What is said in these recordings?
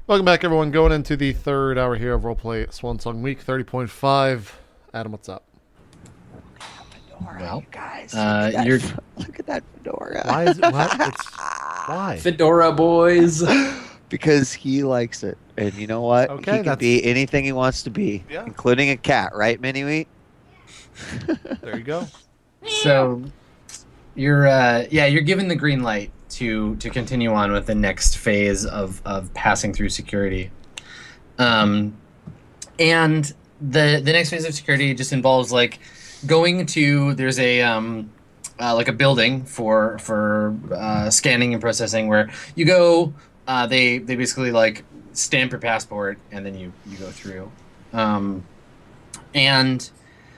Welcome back, everyone. Going into the third hour here of Roleplay Swan Song Week 30.5. Adam, what's up? Fedora, Well, you guys. you're Look at that fedora. Why is it? What? Why? Fedora boys. Because he likes it. And you know what? Okay, he can that's- be anything he wants to be, Yeah. including a cat, right, Mini-Wheat? There you go. So you're given the green light to continue on with the next phase of passing through security. And the next phase of security just involves like going to there's a like a building for scanning and processing where you go. They basically like stamp your passport and then you go through. And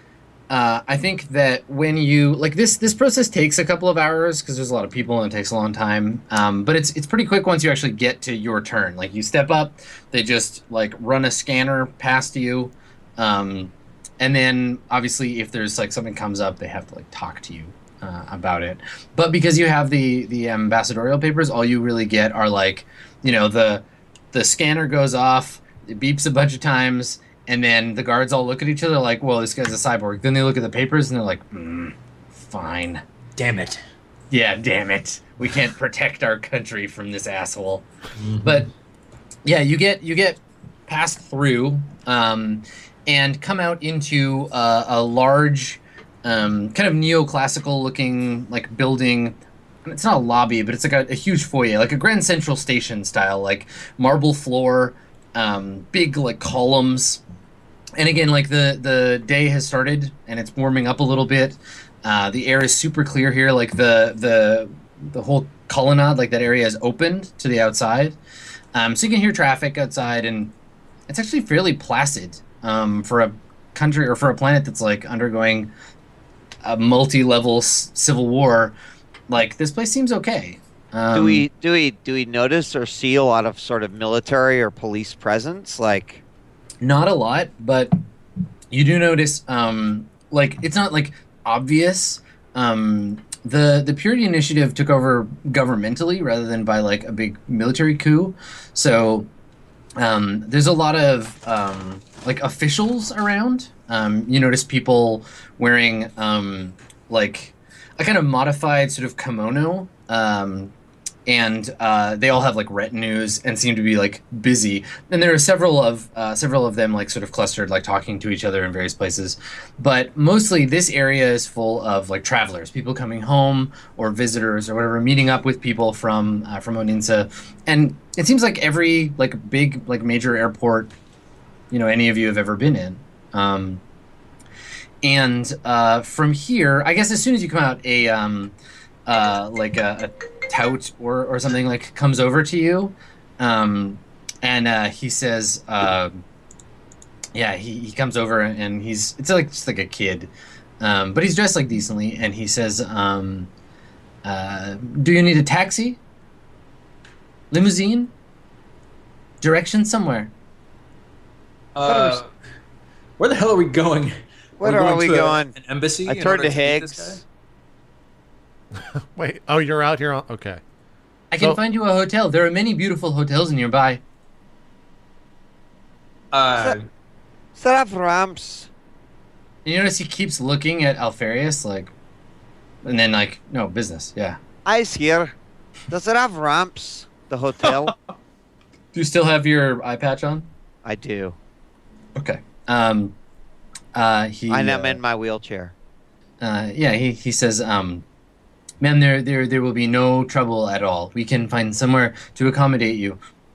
I think that when you like this process takes a couple of hours because there's a lot of people and it takes a long time. But it's pretty quick once you actually get to your turn. Like you step up, they just like run a scanner past you, and then obviously if there's like something comes up, they have to like talk to you about it. But because you have the ambassadorial papers, all you really get are like, you know, the scanner goes off, it beeps a bunch of times. And then the guards all look at each other like, well, this guy's a cyborg. Then they look at the papers and they're like, fine. Damn it. Yeah, damn it. We can't protect our country from this asshole. But yeah, you get passed through and come out into a large kind of neoclassical looking like building. It's not a lobby, but it's like a huge foyer, like a Grand Central Station style, like marble floor, big like columns. And again, like the day has started and it's warming up a little bit. The air is super clear here. Like the whole colonnade, like that area is opened to the outside. So you can hear traffic outside and it's actually fairly placid for a country or for a planet that's like undergoing a multi-level civil war. Like this place seems okay. Do we notice or see a lot of sort of military or police presence? Like, not a lot, but you do notice, like, it's not, like, obvious. The Purity Initiative took over governmentally rather than by, like, a big military coup. So there's a lot of, like, officials around. You notice people wearing, like, a kind of modified sort of kimono, and they all have like retinues and seem to be like busy. And there are several of them like sort of clustered, like talking to each other in various places. But mostly this area is full of like travelers, people coming home or visitors or whatever, meeting up with people from Oninsa. And it seems like every like big like major airport, you know, any of you have ever been in. And from here, I guess as soon as you come out, like a tout or something like comes over to you, and he says, yeah, he comes over and it's like just like a kid, but he's dressed like decently, and he says, do you need a taxi, limousine, direction somewhere? Where the hell are we going? where are we to going? An embassy? I in turned order to meet this Higgs. Wait. Oh, you're out here. Okay. I can So- find you a hotel. There are many beautiful hotels nearby. guy? Does that have ramps? You notice he keeps looking at Alfarius, like, and then like, no, business, yeah. Ice here. Does it have ramps? The hotel? Do you still have your eye patch on? I do. Okay. He. And I'm in my wheelchair. Yeah, he says, ma'am, there will be no trouble at all. We can find somewhere to accommodate you.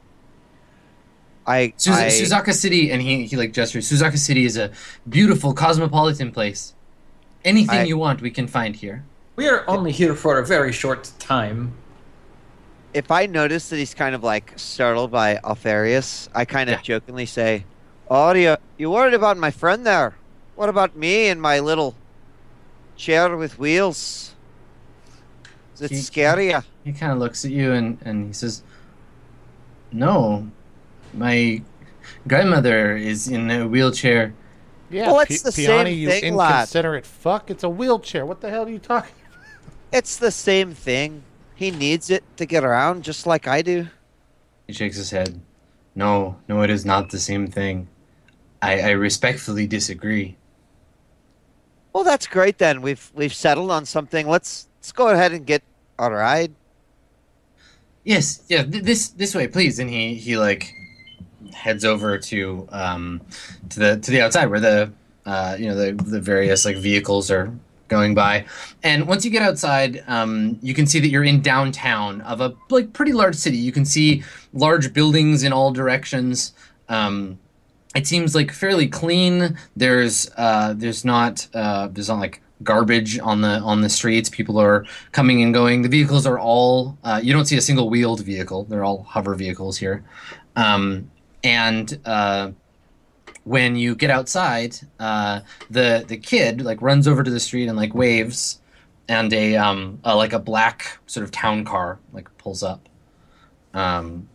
Suzaka City, and he like gestures. Suzaka City is a beautiful cosmopolitan place. Anything you want, we can find here. We are only here for a very short time. If I notice that he's kind of like startled by Alfarius, I kind of Yeah. jokingly say, "Oh, you worried about my friend there? What about me and my little chair with wheels? Is it He- scary? He kind of looks at you and he says, "No, my grandmother is in a wheelchair." Yeah. Well, it's the same Piani, you thing, lad. inconsiderate fuck. It's a wheelchair. What the hell are you talking? It's the same thing. He needs it to get around just like I do." He shakes his head. No, no, it is not the same thing. I respectfully disagree. Well, that's great then. We've settled on something. Let's go ahead and get a ride. Yes, yeah, this way, please. And he like heads over to the outside where the the various like vehicles are going by. And once you get outside, you can see that you're in downtown of a like pretty large city. You can see large buildings in all directions. It seems like fairly clean. There's not like garbage on the streets. People are coming and going. The vehicles are all you don't see a single wheeled vehicle. They're all hover vehicles here. And when you get outside, the kid like runs over to the street and like waves, and a black sort of town car like pulls up, and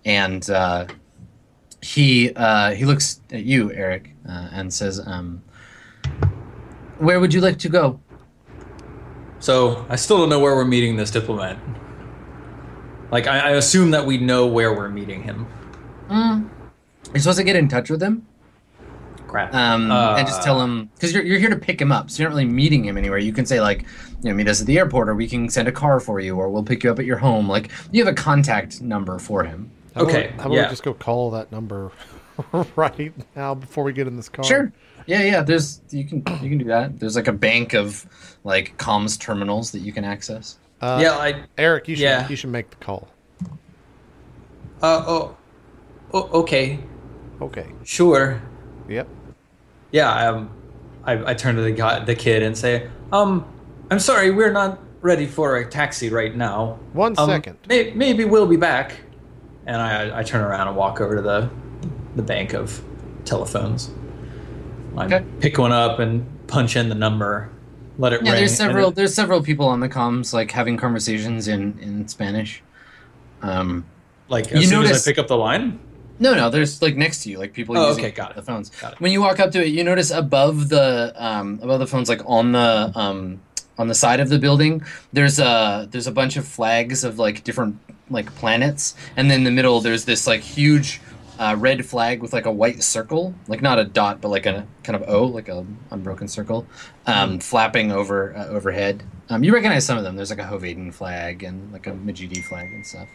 he looks at you, Eric, and says, "Where would you like to go?" So I still don't know where we're meeting this diplomat. Like I assume that we know where we're meeting him. You're supposed to get in touch with him. Crap. And just tell him, because you're here to pick him up, so you're not really meeting him anywhere. You can say like, meet us at the airport, or we can send a car for you, or we'll pick you up at your home. Like you have a contact number for him. How about yeah. we just go call that number right now before we get in this car? Sure. Yeah. You can do that. There's like a bank of like comms terminals that you can access. Eric, you should make the call. Okay. Okay. Sure. Yep. Yeah. I turn to the kid and say, I'm sorry, we're not ready for a taxi right now. 1 second. Maybe we'll be back. And I turn around and walk over to the bank of telephones. I pick one up and punch in the number, let it ring. There's several people on the comms like having conversations in Spanish. Like as soon as I pick up the line? No, there's like next to you, like people using the phones. Got it. When you walk up to it, you notice above the phones, like on the side of the building, there's a bunch of flags of like different like planets, and then in the middle there's this like huge red flag with like a white circle, like not a dot but like a kind of O, like a unbroken circle, flapping overhead. You recognize some of them. There's like a Hovaden flag and like a Majidi flag and stuff.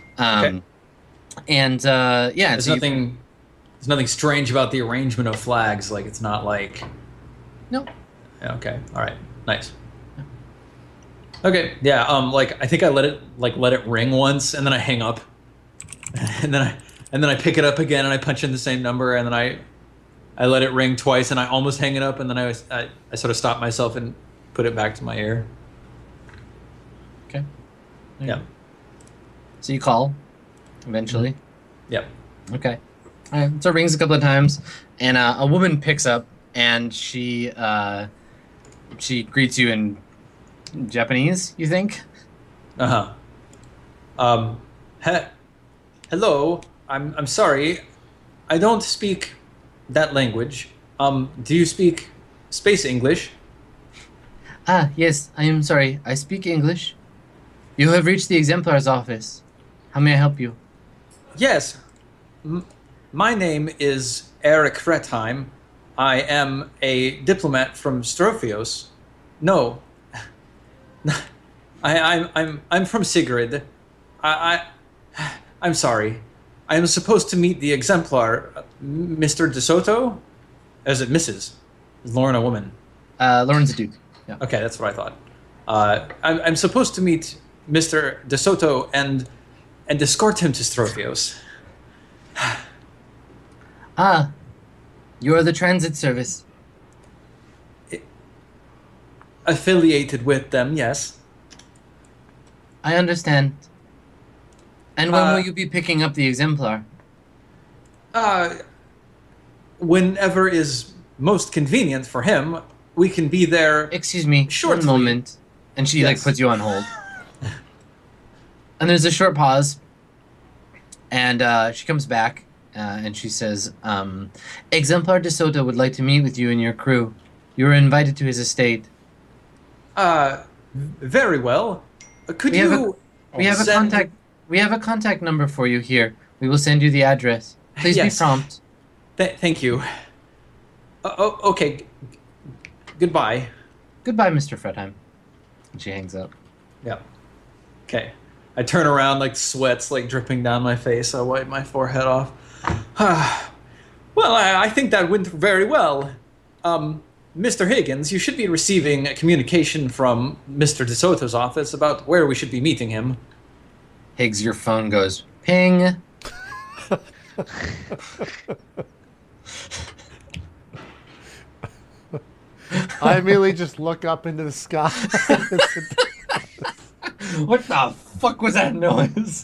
And there's nothing strange about the arrangement of flags. Like it's not like no. Okay. All right. Nice. Okay. Yeah. Like I think I let it ring once, and then I hang up, and then I pick it up again, and I punch in the same number, and then I let it ring twice, and I almost hang it up, and then I sort of stop myself and put it back to my ear. Okay. Yeah. So you call eventually. Yep. Okay. All right. So it rings a couple of times, and a woman picks up, and she greets you in Japanese, you think? Hello. I'm sorry. I don't speak that language. Do you speak space English? Yes. I am sorry. I speak English. You have reached the Exemplar's office. How may I help you? Yes. My name is Eric Fretheim. I am a diplomat from Strophios. No. I'm from Sigrid. I'm sorry. I am supposed to meet the Exemplar, Mr. DeSoto? Is it Mrs.? Is Lauren a woman? Lauren's a dude. Yeah. Okay, that's what I thought. I'm supposed to meet Mr. DeSoto and escort him to Strophios. You are the transit service. Affiliated with them, yes. I understand. And when will you be picking up the Exemplar? Whenever is most convenient for him. We can be there. Excuse me, shortly. One moment. And she like puts you on hold. And there's a short pause. And she comes back and she says, Exemplar DeSoto would like to meet with you and your crew. You are invited to his estate. Very well. We have a contact number for you here. We will send you the address. Please Yes. be prompt. Thank you. Okay. Goodbye. Goodbye, Mr. Fredheim. And she hangs up. Yeah. Okay. I turn around, like sweat's like dripping down my face. I wipe my forehead off. Well, I think that went very well. Mr. Higgins, you should be receiving a communication from Mr. DeSoto's office about where we should be meeting him. Higgs, your phone goes ping. I immediately just look up into the sky. What the fuck was that noise?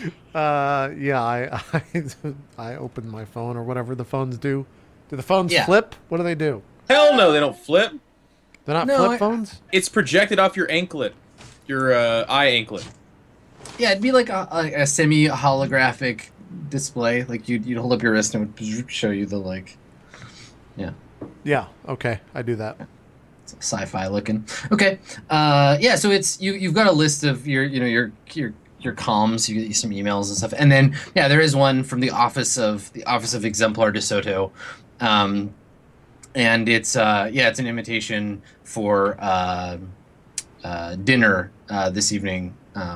Yeah, I open my phone or whatever the phones do. Do the phones Yeah. flip? What do they do? Hell no, they don't flip. They're not No, flip phones? It's projected off your anklet, your eye anklet. Yeah, it'd be like a semi-holographic display. Like you'd hold up your wrist and it would show you the yeah. Yeah, okay, I do that. It's sci-fi looking. Okay. Yeah, so it's you've got a list of your comms, you get some emails and stuff. And then there is one from the office of Exemplar DeSoto. And it's it's an invitation for dinner this evening.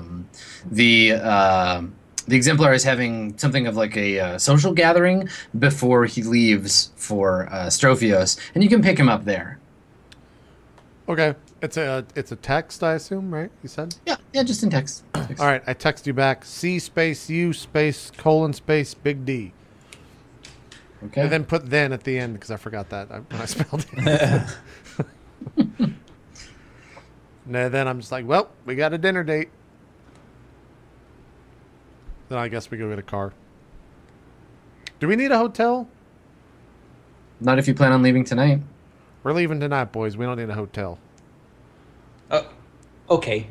The Exemplar is having something of like a social gathering before he leaves for Strophios, and you can pick him up there. Okay, it's a text, I assume, right? You said? Yeah, just in text. All right, I text you back, C space U space colon space big D. Okay. And then put then at the end because I forgot that when I spelled it. And then I'm just like, well, we got a dinner date. Then I guess we go get a car. Do we need a hotel? Not if you plan on leaving tonight. We're leaving tonight, boys. We don't need a hotel. Okay.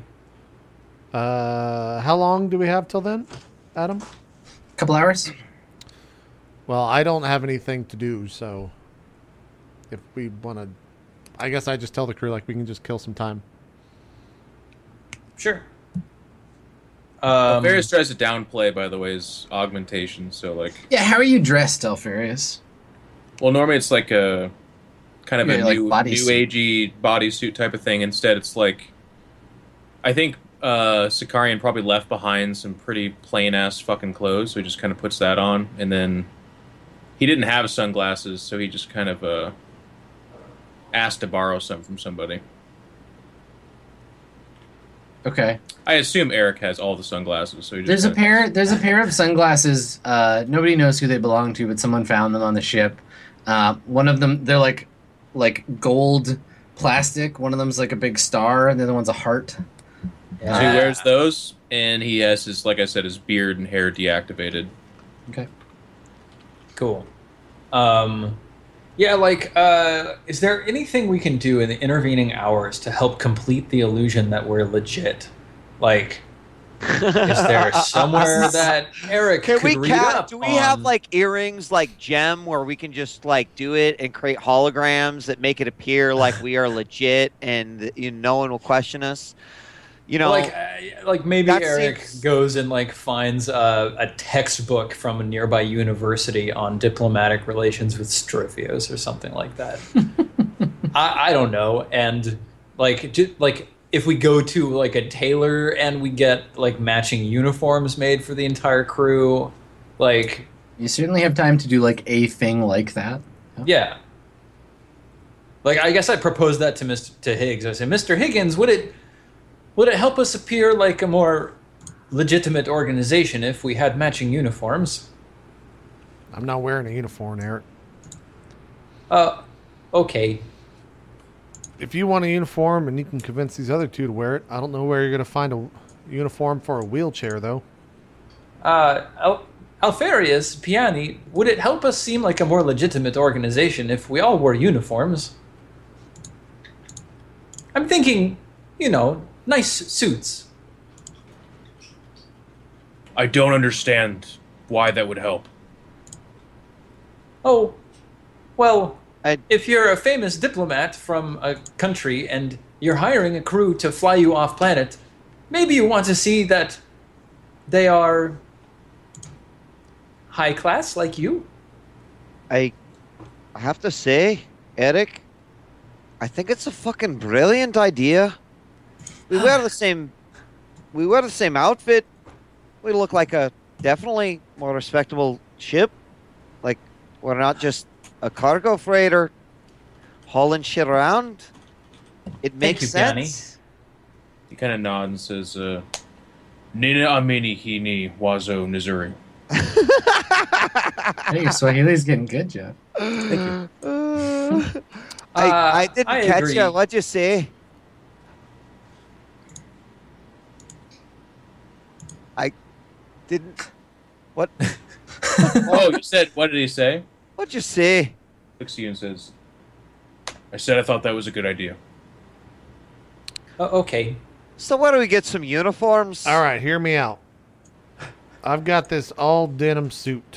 How long do we have till then, Adam? Couple hours. Well, I don't have anything to do, so if we want to, I guess I just tell the crew, like, we can just kill some time. Sure. Alfarius tries to downplay, by the way, his augmentation. So, like, Yeah, how are you dressed, Alfarius? well, normally it's like a kind of Yeah, a like new bodysuit. agey bodysuit type of thing. Instead, it's like, I think Sicarian probably left behind some pretty plain ass fucking clothes, so he just kind of puts that on, and then he didn't have sunglasses, so he just kind of asked to borrow some from somebody. Okay. I assume Eric has all the sunglasses, so he just There's a kinda- pair. There's a pair of sunglasses. Nobody knows who they belong to, but someone found them on the ship. One of them, they're like gold plastic. One of them's like a big star, and the other one's a heart. So he wears those, and he has his, like I said, his beard and hair deactivated. Okay. Cool. Yeah, like, is there anything we can do in the intervening hours to help complete the illusion that we're legit? Like, is there somewhere that Eric Can could we read up do we have on? like earrings like Gem where we can just like do it and create holograms that make it appear like we are legit and no one will question us? You know, Like maybe that Eric seems- goes and like finds a textbook from a nearby university on diplomatic relations with Strophios or something like that. I don't know. And like if we go to like a tailor and we get like matching uniforms made for the entire crew, like You certainly have time to do like a thing like that. yeah. Like I guess I proposed that to Higgs. I said, Mr. Higgins, would it help us appear like a more legitimate organization if we had matching uniforms? I'm not wearing a uniform, Eric. Okay. If you want a uniform and you can convince these other two to wear it, I don't know where you're going to find a uniform for a wheelchair, though. Alfarius, Piani, would it help us seem like a more legitimate organization if we all wore uniforms? I'm thinking, nice suits. I don't understand why that would help. Oh, well, I- if you're a famous diplomat from a country and you're hiring a crew to fly you off planet, maybe you want to see that they are high class like you. I have to say, Eric, I think it's a fucking brilliant idea. We wear the same outfit. We look like a definitely more respectable ship. Like we're not just a cargo freighter hauling shit around. It makes you, sense. He kind of nods and says, Nina Amini Hini Wazo Nizuri. Hey, your Swahili's getting good, Jeff. Thank you. I didn't I catch agree. you. What'd you say? I didn't. What? Oh, you said, what did he say? What'd you say? Looks to you and says, I said I thought that was a good idea. Okay. So why don't we get some uniforms? All right, hear me out. I've got this all denim suit.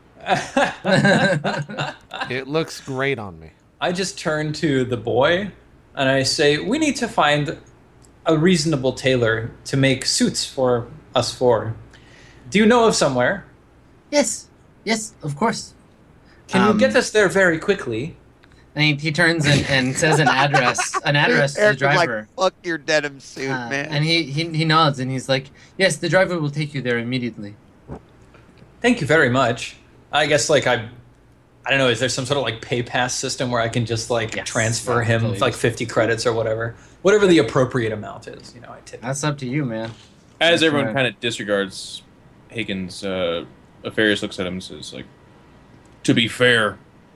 It looks great on me. I just turn to the boy and I say, we need to find a reasonable tailor to make suits for us four. Do you know of somewhere? Yes, of course. Can you get us there very quickly? And he turns and says an address to the Eric was driver. like, fuck your denim suit, man. And he nods and he's like, yes, the driver will take you there immediately. Thank you very much. I guess like I don't know, is there some sort of like pay pass system where I can just like Yes. transfer Yeah, him totally. like 50 credits or whatever the appropriate amount is, you know, I tip. That's up to you, man. As That's everyone right. kind of disregards Higgins, Afarius looks at him and says, like, to be fair,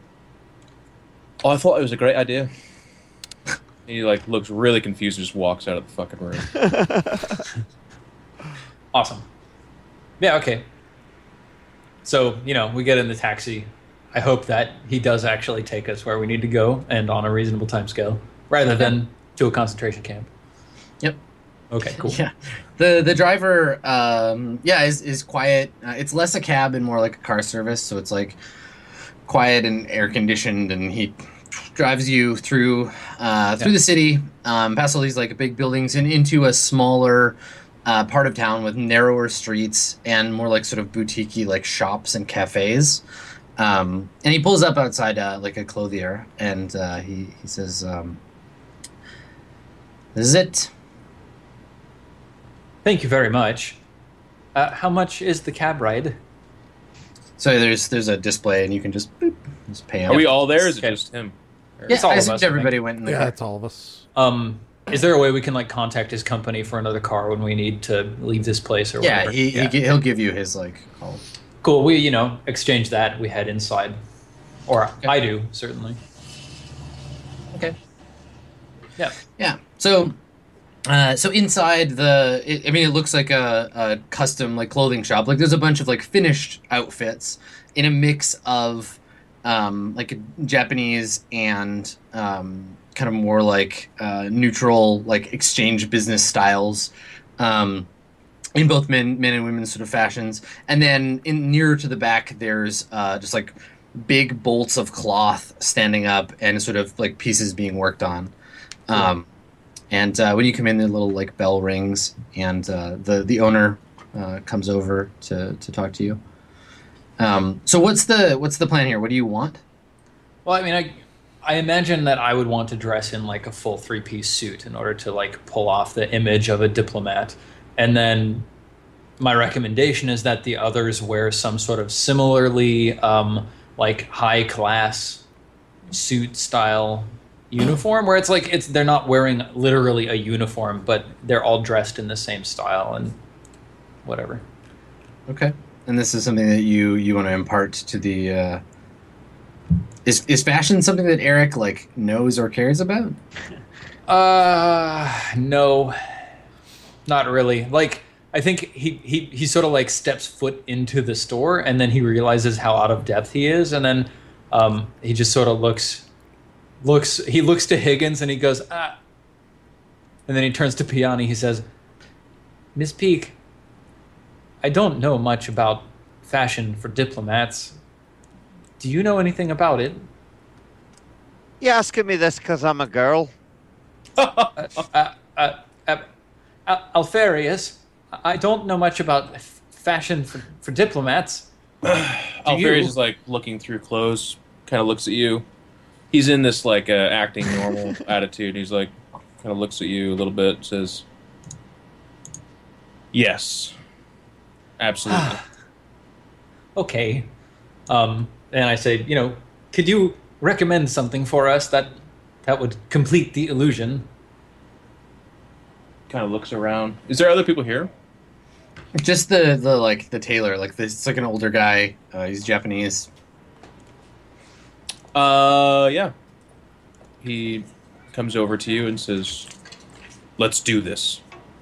I thought it was a great idea. He, like, looks really confused and just walks out of the fucking room. Awesome. Yeah, okay. So, you know, we get in the taxi. I hope that he does actually take us where we need to go and on a reasonable time scale, rather than to a concentration camp. Yep. Okay, cool. Yeah, the driver, is quiet. It's less a cab and more like a car service, so it's like quiet and air conditioned, and he drives you through the city, past all these like big buildings, and into a smaller part of town with narrower streets and more like sort of boutique-y like shops and cafes. And he pulls up outside like a clothier, and he says, "This is it." Thank you very much. How much is the cab ride? So there's a display, and you can just pay him. Are we all there? Or is it Okay. just him? Or- Yeah, It's all I of assumed us, I everybody think. went in the Yeah, car. it's all of us. Is there a way we can like contact his company for another car when we need to leave this place or Yeah, whatever? he'll give you his like call. Cool. We, you know, exchange that. We head inside. Or Okay. I do, certainly. Okay. Yeah. Yeah. So inside it looks like a custom like clothing shop. Like there's a bunch of like finished outfits in a mix of like Japanese and kind of more like neutral like exchange business styles. In both men and women's sort of fashions, and then nearer to the back, there's just like big bolts of cloth standing up and sort of like pieces being worked on. And when you come in, the little like bell rings, and the owner comes over to talk to you. So what's the plan here? What do you want? Well, I mean, I imagine that I would want to dress in like a full three-piece suit in order to like pull off the image of a diplomat. And then my recommendation is that the others wear some sort of similarly like high-class suit-style uniform, where it's like they're not wearing literally a uniform, but they're all dressed in the same style and whatever. Okay. And this is something that you want to impart to the. Is fashion something that Eric like knows or cares about? No, not really. Like, I think he sort of like steps foot into the store, and then he realizes how out of depth he is, and then he just sort of looks to Higgins, and he goes, ah. And then he turns to Piani. He says, Miss Peak, I don't know much about fashion for diplomats. Do you know anything about it? You asking me this because I'm a girl? Alfarius, I don't know much about fashion for diplomats. Alfarius is like looking through clothes, kind of looks at you. He's in this like acting normal attitude. He's like, kind of looks at you a little bit, says, "Yes, absolutely." Okay. And I say, could you recommend something for us that would complete the illusion? Kind of looks around. Is there other people here? Just the tailor, like this, it's like an older guy. He's Japanese. Yeah. He comes over to you and says, "Let's do this."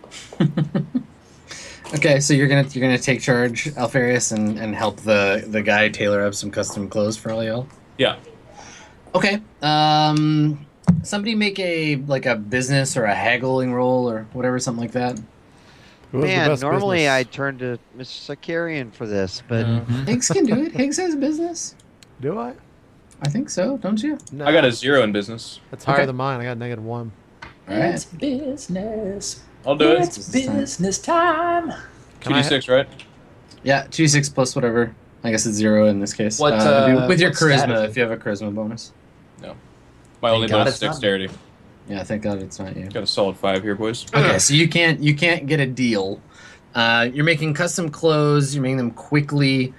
Okay, so you're gonna take charge, Alfarius, and help the guy tailor up some custom clothes for all y'all. Yeah. Okay. Somebody make a business or a haggling roll or whatever, something like that. Who has the Man, best normally business? I'd turn to Mr. Sakarian for this, but Higgs can do it. Higgs has business. Do I? I think so, don't you? No. I got a 0 in business. That's higher Okay. than mine. I got -1. All right. It's business. I'll do it. It's business time. Can I 2d6, right? Yeah, 2d6 plus whatever. I guess it's 0 in this case. What, with your what charisma, status? if you have a charisma bonus. My only God bonus it's is not. dexterity. Yeah, thank God it's not you. Got a solid 5 here, boys. Okay, so you can't get a deal. You're making custom clothes. You're making them quickly.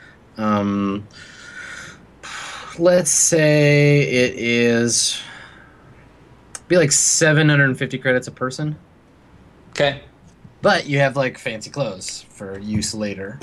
Let's say it is be like 750 credits a person, Okay. but you have like fancy clothes for use later.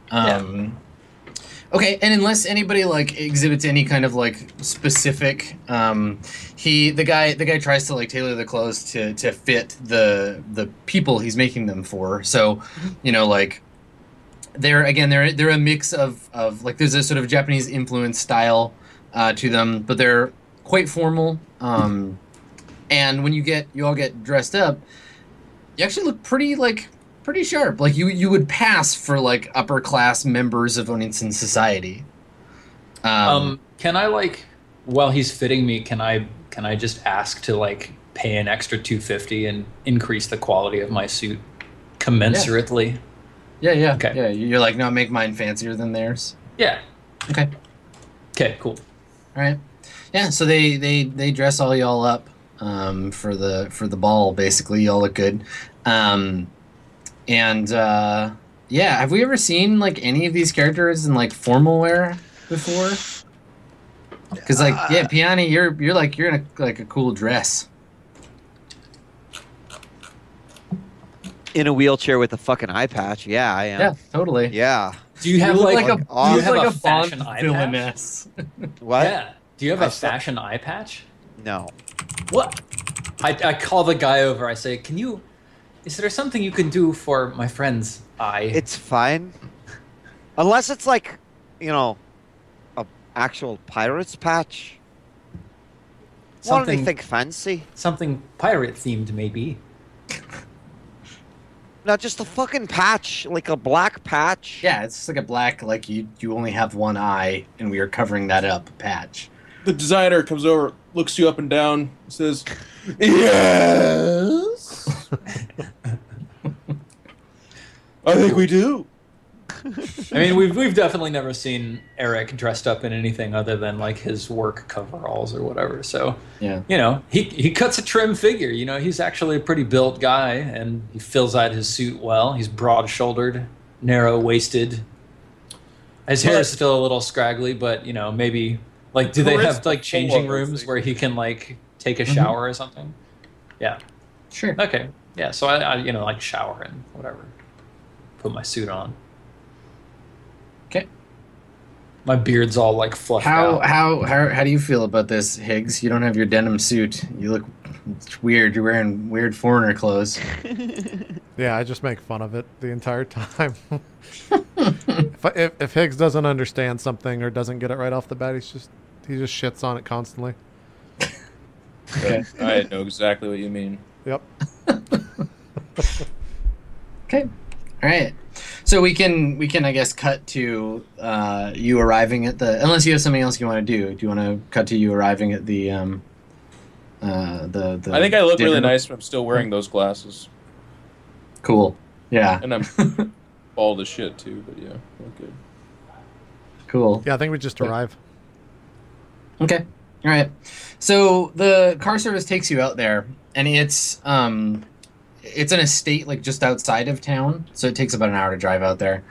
Okay, and unless anybody like exhibits any kind of like specific, the guy tries to like tailor the clothes to fit the people he's making them for. So, like they're a mix of like there's a sort of Japanese influence style to them, but they're quite formal. And when you all get dressed up, you actually look pretty sharp. Like you would pass for like upper class members of Onitzen society. Can I while he's fitting me, can I just ask to like pay an extra $250 and increase the quality of my suit commensurately? Yeah. Okay. Yeah, you're like, no, make mine fancier than theirs. Yeah. Okay. Okay, cool. All right. Yeah, so they dress all y'all up for the ball. Basically, y'all look good. Yeah, have we ever seen like any of these characters in like formal wear before? Because Piani, you're in a cool dress. in a wheelchair with a fucking eye patch. Yeah, I am. Yeah, totally. Yeah. Do you have look like, like do you have a Bond fashion eye patch? villainess. What? Yeah. Do you have I a saw- fashion eye patch? No. What? I call the guy over. I say, is there something you can do for my friend's eye? It's fine. Unless it's like, a actual pirate's patch. Want something, anything fancy? something pirate themed, maybe. No, just a fucking patch, like a black patch. Yeah, it's just like a black, like you only have one eye, and we are covering that up patch. The designer comes over, looks you up and down, says, "Yes, I think we do." I mean, we've definitely never seen Eric dressed up in anything other than like his work coveralls or whatever. So Yeah. he cuts a trim figure. He's actually a pretty built guy, and he fills out his suit well. He's broad-shouldered, narrow-waisted. His hair is still a little scraggly, but maybe like do they have like changing rooms where he can like take a shower or something? Yeah. Sure. Okay. Yeah. So I like shower and whatever. Put my suit on. Okay. My beard's all like fluffed out. How do you feel about this, Higgs? You don't have your denim suit. You look it's weird. You're wearing weird foreigner clothes. Yeah, I just make fun of it the entire time. if Higgs doesn't understand something or doesn't get it right off the bat, he just shits on it constantly. Okay. I know exactly what you mean. Yep. Okay. All right. So we can I guess cut to you arriving at the unless you have something else you want to do. Do you want to cut to you arriving at the I think I look really dinner? nice, but I'm still wearing those glasses, Cool. Yeah. and I'm bald as shit too. But yeah, look good. Cool. Yeah, I think we just arrive. Okay. All right. So the car service takes you out there, and it's an estate like just outside of town, so it takes about an hour to drive out there.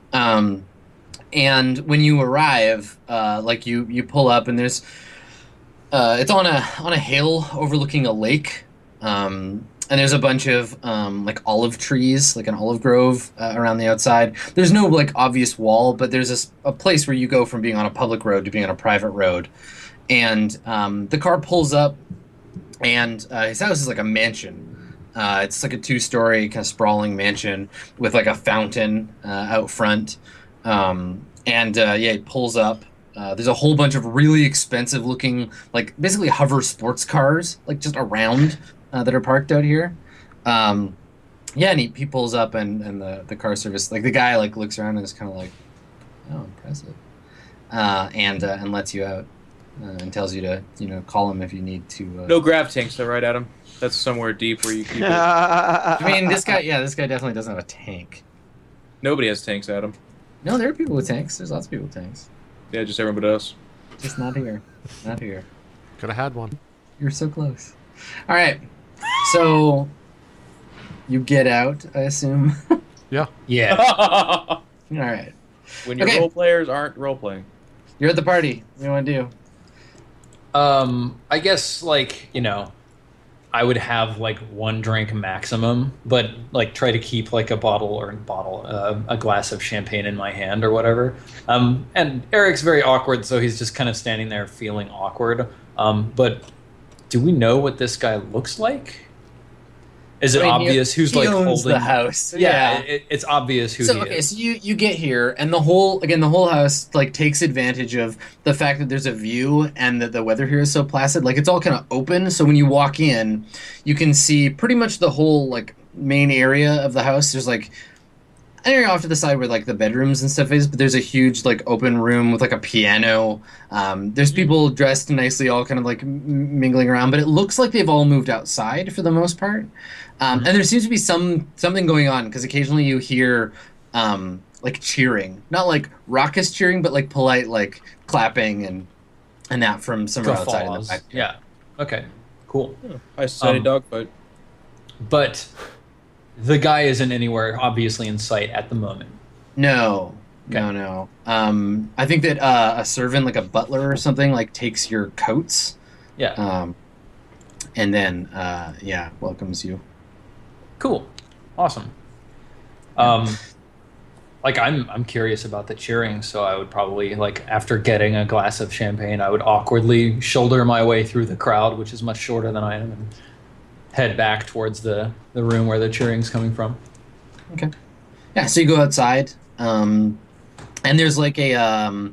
And when you arrive, like you pull up, and there's it's on a hill overlooking a lake, and there's a bunch of like olive trees, like an olive grove around the outside. There's no like obvious wall, but there's a place where you go from being on a public road to being on a private road. And the car pulls up, and his house is like a mansion. It's like a 2-story kind of sprawling mansion with like a fountain out front. Yeah, he pulls up. There's a whole bunch of really expensive looking, like basically hover sports cars, like just around that are parked out here. Yeah, and he pulls up, and the car service, like the guy like looks around and is kind of like, oh, impressive, and lets you out. And tells you to, call him if you need to. No grab tanks, though, right, Adam? That's somewhere deep where you keep it. I mean, this guy definitely doesn't have a tank. Nobody has tanks, Adam. No, there are people with tanks. There's lots of people with tanks. Yeah, just everybody else. Just not here. Not here. Could have had one. You're so close. All right. So you get out, I assume. Yeah. Yeah. All right. When your Okay. role players aren't role playing. You're at the party. What do you want to do? I guess like, I would have like 1 drink maximum, but like try to keep like a glass of champagne in my hand or whatever. And Eric's very awkward, so he's just kind of standing there feeling awkward. But do we know what this guy looks like? Is it obvious who's he like owns holding the house? Yeah, it's obvious who he is. So you get here, and the whole house like takes advantage of the fact that there's a view and that the weather here is so placid. Like it's all kind of open, so when you walk in, you can see pretty much the whole like main area of the house. There's like an area off to the side where like the bedrooms and stuff is, but there's a huge like open room with like a piano. There's people dressed nicely, all kind of like mingling around, but it looks like they've all moved outside for the most part. And there seems to be something going on because occasionally you hear like cheering, not like raucous cheering, but like polite like clapping and that from somewhere outside in the back. Yeah. Okay. Cool. I society dogfight. But the guy isn't anywhere obviously in sight at the moment. No. Okay. No. I think that a servant, like a butler or something, like takes your coats. Yeah. And then welcomes you. Cool. Awesome. Like I'm curious about the cheering, so I would probably like after getting a glass of champagne, I would awkwardly shoulder my way through the crowd, which is much shorter than I am, and head back towards the room where the cheering's coming from. Okay. Yeah, so you go outside, and there's like a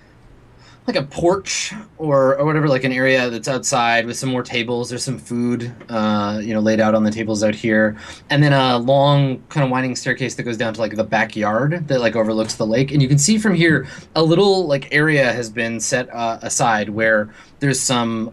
porch or whatever, like an area that's outside with some more tables. There's some food, laid out on the tables out here, and then a long kind of winding staircase that goes down to like the backyard that like overlooks the lake. And you can see from here a little like area has been set aside where there's some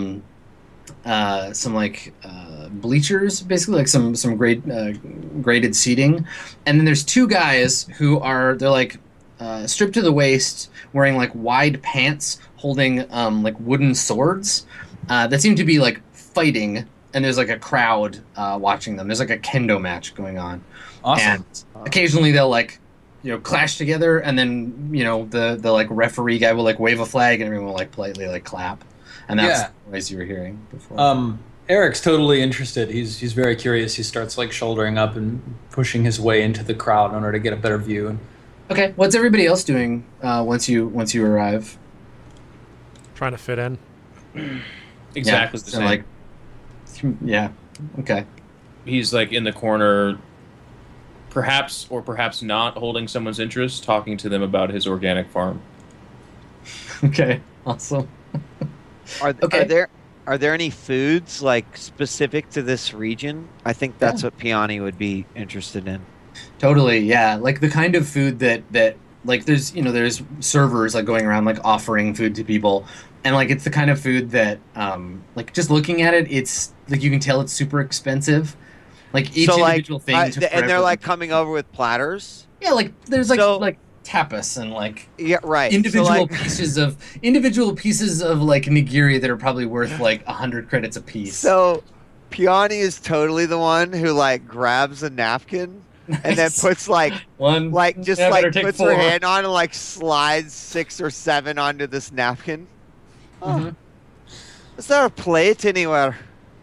bleachers, basically like some graded seating, and then there's 2 guys who they're like stripped to the waist, wearing like wide pants, holding like wooden swords that seem to be like fighting, and there's like a crowd watching them. There's like a kendo match going on. Awesome. And occasionally they'll like clash together, and then the like referee guy will like wave a flag, and everyone will like politely like clap, and that's the noise you were hearing before. Eric's totally interested. He's very curious. He starts like shouldering up and pushing his way into the crowd in order to get a better view. Okay, what's everybody else doing once you arrive? Trying to fit in. Exactly the same. Like, yeah. Okay. He's like in the corner, perhaps or perhaps not holding someone's interest, talking to them about his organic farm. Okay. Awesome. Are there any foods like specific to this region? I think that's what Piani would be interested in. Totally, yeah. Like the kind of food that like there's servers like going around like offering food to people, and like it's the kind of food that like just looking at it, it's like you can tell it's super expensive. Like each individual thing, and they're like coming over with platters. Yeah, like there's like tapas and like Yeah, right. individual So, like, pieces of like nigiri that are probably worth like 100 credits a piece. so Peony is totally the one who like grabs a napkin and then Nice. puts like One, just yeah, better like take puts 4. her hand on and like slides 6 or 7 onto this napkin. Oh, Mhm. is there a plate anywhere?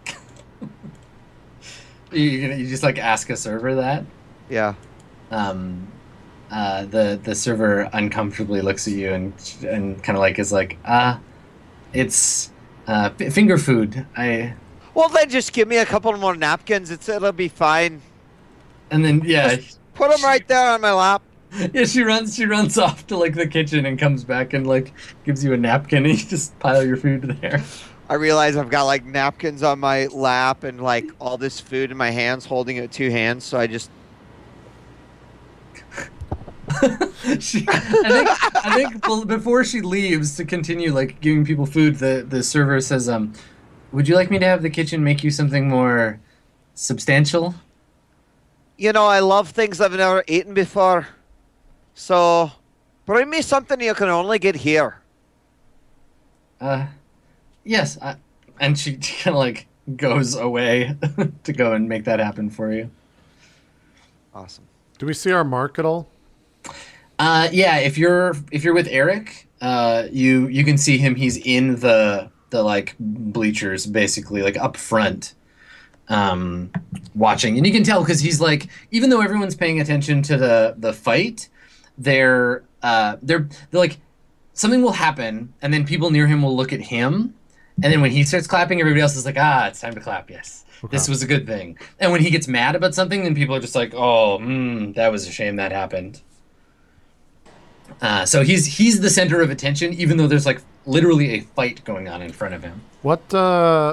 You just like ask a server that. Yeah. The server uncomfortably looks at you and kind of like is like, it's finger food. Well, then just give me a couple more napkins. It'll be fine. And then yeah, Put them right there on my lap. yeah, she runs off to like the kitchen and comes back and like gives you a napkin and you just pile your food there. I realize I've got like napkins on my lap and like all this food in my hands, holding it with 2 hands. So I just I think before she leaves to continue like giving people food, the server says, would you like me to have the kitchen make you something more substantial? I love things I've never eaten before. So bring me something you can only get here. Yes. And she kind of like goes away to go and make that happen for you. Awesome. Do we see our mark at all? Yeah, if you're with Eric, you can see him. He's in the like bleachers, basically, like up front, watching, and you can tell because he's like, even though everyone's paying attention to the fight, they're like, something will happen, and then people near him will look at him, and then when he starts clapping, everybody else is like, it's time to clap. Yes. Okay. This was a good thing. And when he gets mad about something, then people are just like, oh, that was a shame that happened. So he's the center of attention, even though there's like literally a fight going on in front of him. What, are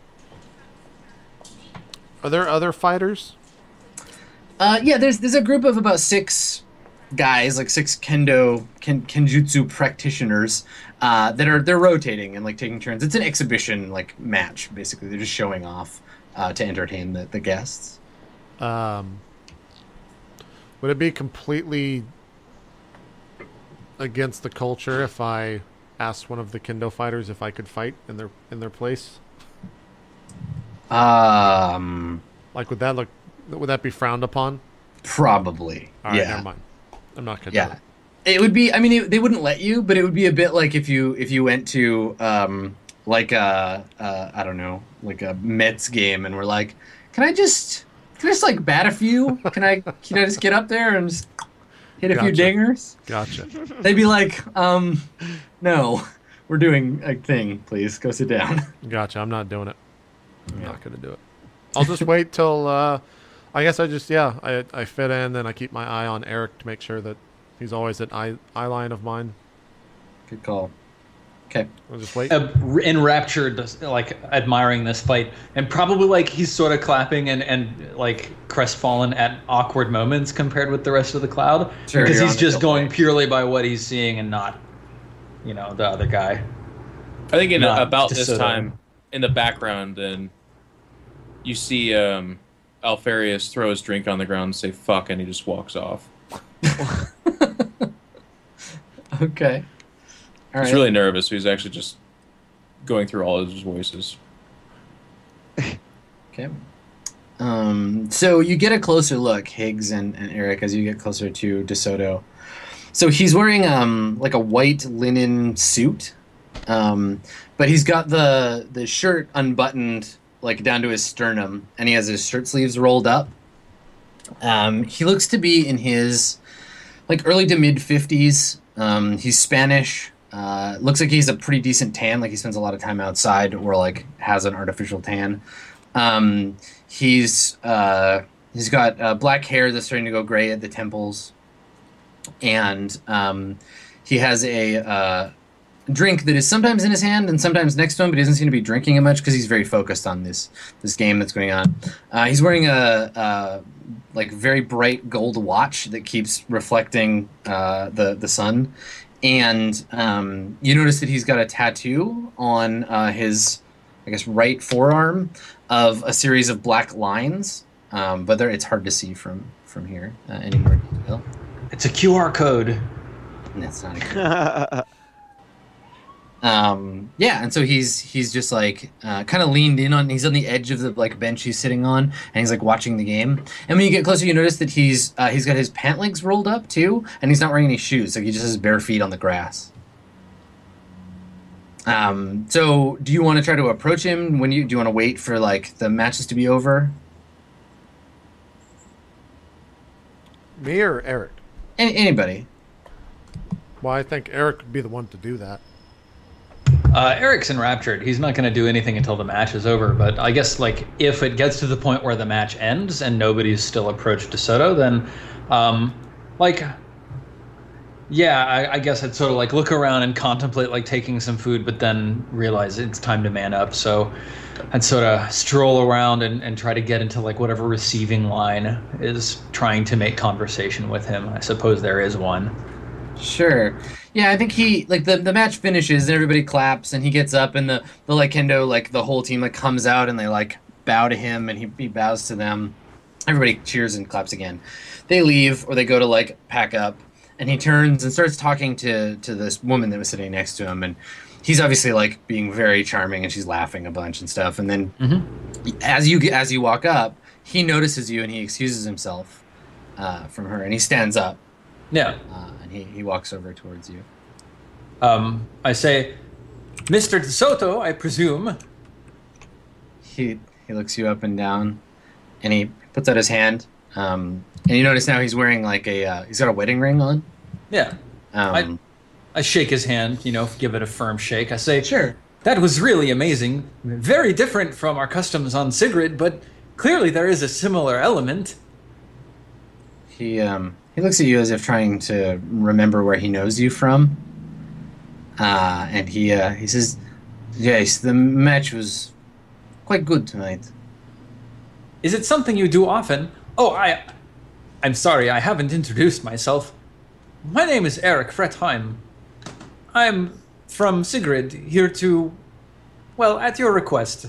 there other fighters? Yeah, there's a group of about 6 guys, like 6 kenjutsu practitioners, they're rotating and like taking turns. It's an exhibition like match, basically. They're just showing off to entertain the guests. Would it be completely against the culture if I asked one of the kendo fighters if I could fight in their place? Like, would that be frowned upon? Probably. All right, yeah. never mind. I'm not gonna. Yeah. Do it. It would be. I mean, they wouldn't let you, but it would be a bit like if you went to like I don't know, like a Mets game, and we're like, can I just like bat a few? Can I just get up there and just hit a few Gotcha. dingers? Gotcha. They'd be like, no, we're doing a thing. Please go sit down. Gotcha. I'm not doing it. I'm not gonna do it. I'll just wait till. I guess I fit in, and I keep my eye on Eric to make sure that he's always an eye line of mine. Good call. Okay. I'll just wait. Enraptured, like admiring this fight, and probably like he's sort of clapping and like crestfallen at awkward moments compared with the rest of the crowd, Sure, because you're he's on just the going plate. purely by what he's seeing and not, the other guy. I think Not about this DeSoto. time, in the background, then you see Alfarius throw his drink on the ground and say "fuck," and he just walks off. Okay. All He's right. really nervous, so he's actually just going through all his voices. Okay. So you get a closer look, Higgs and Eric, as you get closer to DeSoto. So he's wearing like a white linen suit, but he's got the shirt unbuttoned like down to his sternum, and he has his shirt sleeves rolled up. He looks to be in his like early to mid 50s. He's Spanish. Looks like he's a pretty decent tan, like he spends a lot of time outside or like has an artificial tan. He's got black hair that's starting to go gray at the temples, and he has a drink that is sometimes in his hand and sometimes next to him, but he doesn't seem to be drinking it much because he's very focused on this game that's going on. He's wearing a like very bright gold watch that keeps reflecting the sun, and you notice that he's got a tattoo on his, I guess, right forearm of a series of black lines, but it's hard to see from here any more detail. It's a QR code. That's not a good. Yeah, and so he's just like kind of leaned in on. He's on the edge of the like bench he's sitting on, and he's like watching the game. And when you get closer, you notice that he's got his pant legs rolled up too, and he's not wearing any shoes. So he just has bare feet on the grass. So do you want to try to approach him? Do you want to wait for like the matches to be over? Me or Eric? Anybody. Well, I think Eric would be the one to do that. Eric's enraptured. He's not going to do anything until the match is over. But I guess like if it gets to the point where the match ends and nobody's still approached DeSoto, then I guess I'd sort of like look around and contemplate like taking some food, but then realize it's time to man up. So I'd sort of stroll around and try to get into like whatever receiving line is trying to make conversation with him. I suppose there is one. Sure. Yeah, I think he like the match finishes and everybody claps and he gets up and the like kendo like the whole team like comes out and they like bow to him and he bows to them. Everybody cheers and claps again. They leave or they go to like pack up and he turns and starts talking to this woman that was sitting next to him and he's obviously like being very charming and she's laughing a bunch and stuff and then as you walk up, he notices you and he excuses himself from her and he stands up. Yeah. And he walks over towards you. I say, Mr. DeSoto, I presume. He looks you up and down, and he puts out his hand. And you notice now he's wearing like he's got a wedding ring on. Yeah. I shake his hand, give it a firm shake. I say, sure. That was really amazing. Very different from our customs on Sigrid, but clearly there is a similar element. He looks at you as if trying to remember where he knows you from. And he says, yes, the match was quite good tonight. Is it something you do often? Oh, I'm sorry, I haven't introduced myself. My name is Eric Fretheim. I'm from Sigrid, here to, at your request.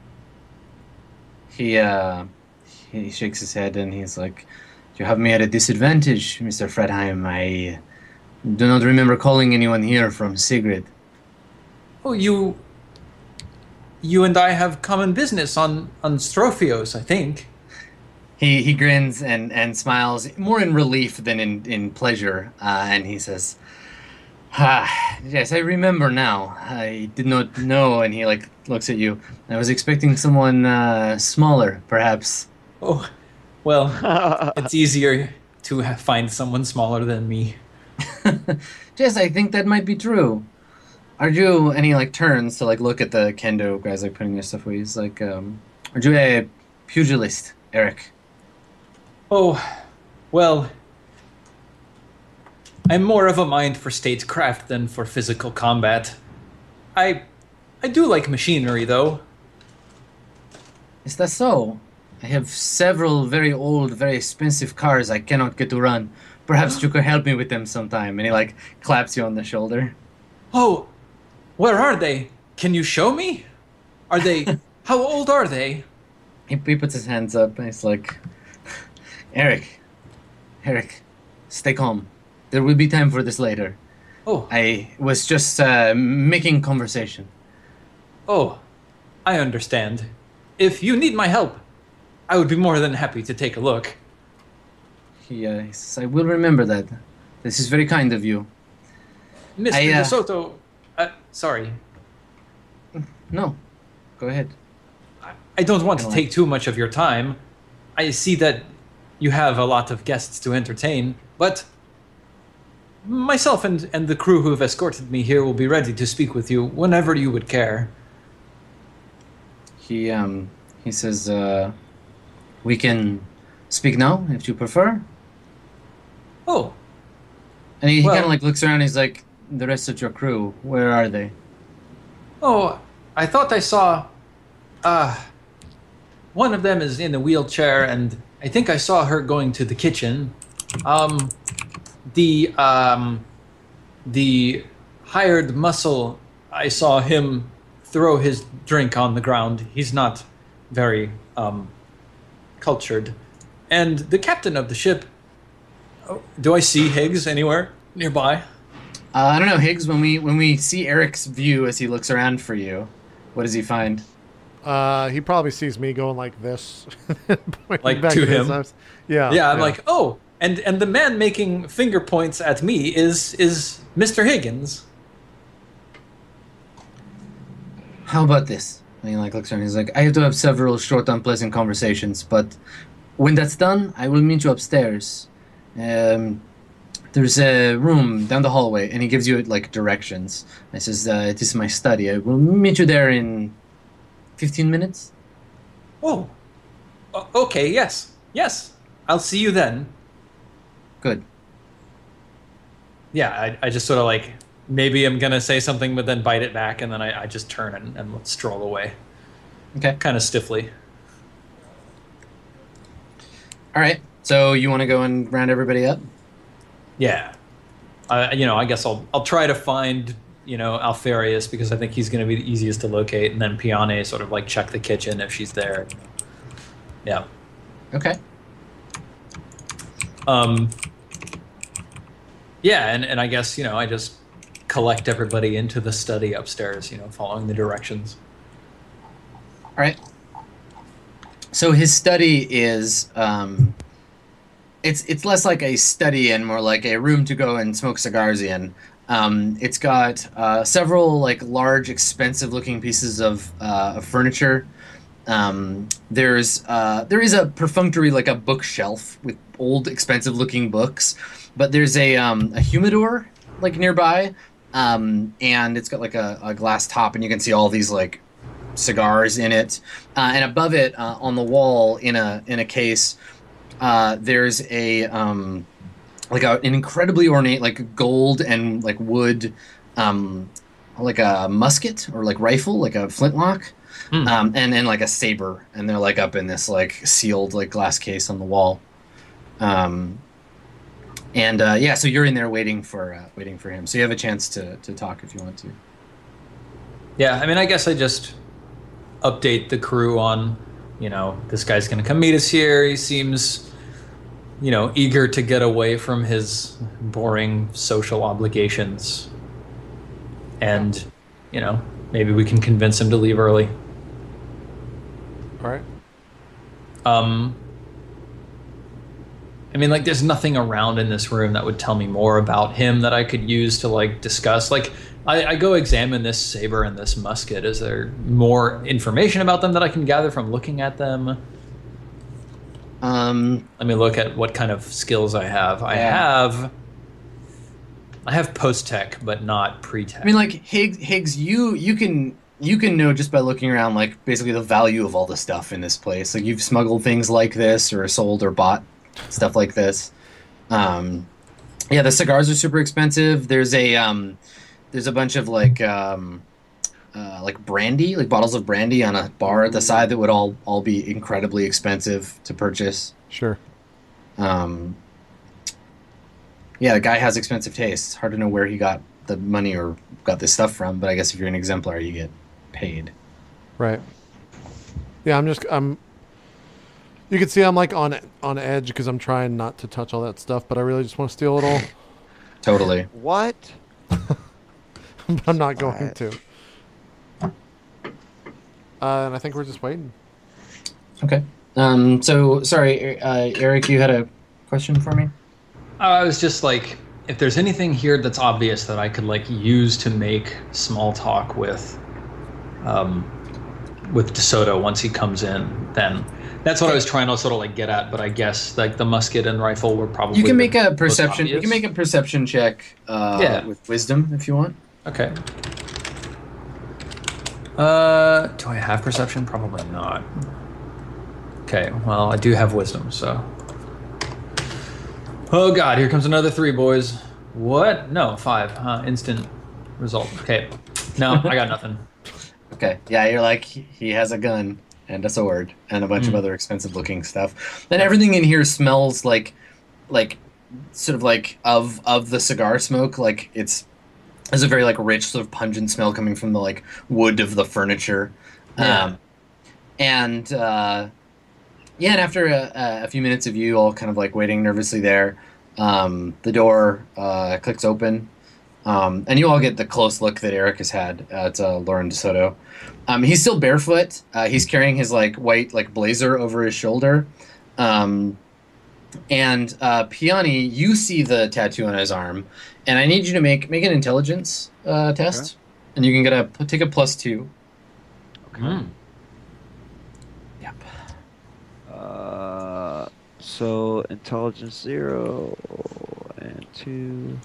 He shakes his head and he's like, you have me at a disadvantage, Mr. Fredheim. I do not remember calling anyone here from Sigrid. Oh, you and I have common business on Strophios, I think. He grins and smiles, more in relief than in pleasure, and he says, yes, I remember now. I did not know, and he like looks at you. I was expecting someone smaller, perhaps. Oh. Well, it's easier to find someone smaller than me. Yes, I think that might be true. Are you, and he like turns to like look at the kendo guys like putting their stuff away. He's like, are you a pugilist, Eric? Oh, well, I'm more of a mind for statecraft than for physical combat. I do like machinery, though. Is that so? I have several very old, very expensive cars I cannot get to run. Perhaps you could help me with them sometime. And he like claps you on the shoulder. Oh, where are they? Can you show me? Are they? How old are they? He puts his hands up and he's like, Eric, stay calm. There will be time for this later. Oh. I was just making conversation. Oh, I understand. If you need my help, I would be more than happy to take a look. He says, I will remember that. This is very kind of you. Mr. DeSoto, sorry. No, go ahead. I don't want to take too much of your time. I see that you have a lot of guests to entertain, but myself and the crew who have escorted me here will be ready to speak with you whenever you would care. He says, we can speak now, if you prefer. Oh. And he kind of like looks around and he's like, the rest of your crew, where are they? Oh, I thought I saw... one of them is in a wheelchair, and I think I saw her going to the kitchen. The hired muscle, I saw him throw his drink on the ground. He's not very cultured. And the captain of the ship, do I see Higgs anywhere nearby? I don't know, Higgs. When we see Eric's view as he looks around for you, what does he find? He probably sees me going like this, pointing Like back to at his him? eyes. Yeah. Yeah, I'm like, oh, and the man making finger points at me is Mr. Higgins. How about this? And he like looks around. He's like, I have to have several short, unpleasant conversations, but when that's done, I will meet you upstairs. There's a room down the hallway, and he gives you like directions. He says, "This is my study. I will meet you there in 15 minutes." Oh, okay, yes, I'll see you then. Good. Yeah, I just sort of like, maybe I'm gonna say something, but then bite it back, and then I just turn and stroll away, Okay. kind of stiffly. All right. So you want to go and round everybody up? Yeah, I guess I'll try to find Alfarius, because I think he's going to be the easiest to locate, and then Piane sort of like check the kitchen if she's there. Yeah. Okay. Yeah, and I guess I just collect everybody into the study upstairs, following the directions. All right. So his study is it's less like a study and more like a room to go and smoke cigars in. It's got several like large, expensive-looking pieces of furniture. There is a perfunctory like a bookshelf with old, expensive-looking books, but there's a humidor like nearby, and it's got like a glass top, and you can see all these like cigars in it, and above it on the wall in a case. There's an incredibly ornate like gold and like wood like a musket or like rifle, like a flintlock, and then like a saber, and they're like up in this like sealed like glass case on the wall. So you're in there waiting for him, so you have a chance to talk if you want to. Yeah, I mean, I guess I just update the crew on, this guy's going to come meet us here. He seems, eager to get away from his boring social obligations. And, maybe we can convince him to leave early. All right. I mean, like, there's nothing around in this room that would tell me more about him that I could use to, like, discuss. Like, I go examine this saber and this musket. Is there more information about them that I can gather from looking at them? Let me look at what kind of skills I have. I have post-tech, but not pre-tech. I mean, like Higgs, you can know just by looking around, like basically the value of all the stuff in this place. Like you've smuggled things like this, or sold or bought stuff like this. The cigars are super expensive. There's a bunch of like brandy, like bottles of brandy on a bar at the side that would all be incredibly expensive to purchase. Sure. The guy has expensive tastes. It's hard to know where he got the money or got this stuff from, but I guess if you're an exemplar, you get paid. Right. Yeah, you can see I'm like on edge because I'm trying not to touch all that stuff, but I really just want to steal it all. Totally. What? I'm not going to. And I think we're just waiting. Okay. So, sorry, Eric, you had a question for me? I was just like, if there's anything here that's obvious that I could like use to make small talk with DeSoto once he comes in, then that's what I was trying to sort of like get at. But I guess like the musket and rifle were probably you can make a most perception. obvious. You can make a perception check. With wisdom if you want. Okay. Do I have perception? Probably not. Okay, well, I do have wisdom, so. Oh god, here comes another 3, boys. What? No, 5. Instant result. Okay. No, I got nothing. Okay. Yeah, you're like, he has a gun and a sword and a bunch of other expensive looking stuff. Then everything in here smells like sort of like of the cigar smoke. Like there's a very like rich sort of pungent smell coming from the like wood of the furniture. Yeah. And after a few minutes of you all kind of like waiting nervously there, the door clicks open, And you all get the close look that Eric has had at Lauren DeSoto. He's still barefoot. He's carrying his like white like blazer over his shoulder. And Piani, you see the tattoo on his arm, and I need you to make an intelligence test, and you can take a +2. Mm. Yep. So intelligence 0 and 2,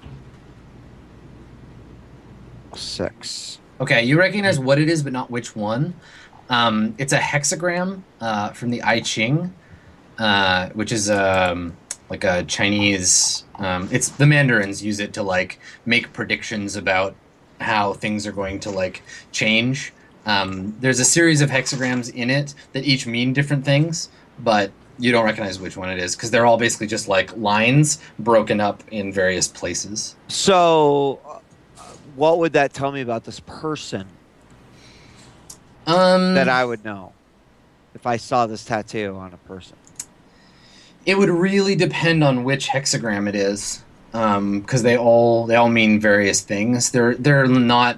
6. Okay, you recognize what it is, but not which one. It's a hexagram from the I Ching, which is like a Chinese. It's the Mandarins use it to like make predictions about how things are going to like change. There's a series of hexagrams in it that each mean different things, but you don't recognize which one it is because they're all basically just like lines broken up in various places. So, what would that tell me about this person that I would know if I saw this tattoo on a person? It would really depend on which hexagram it is, because they all mean various things. They're not.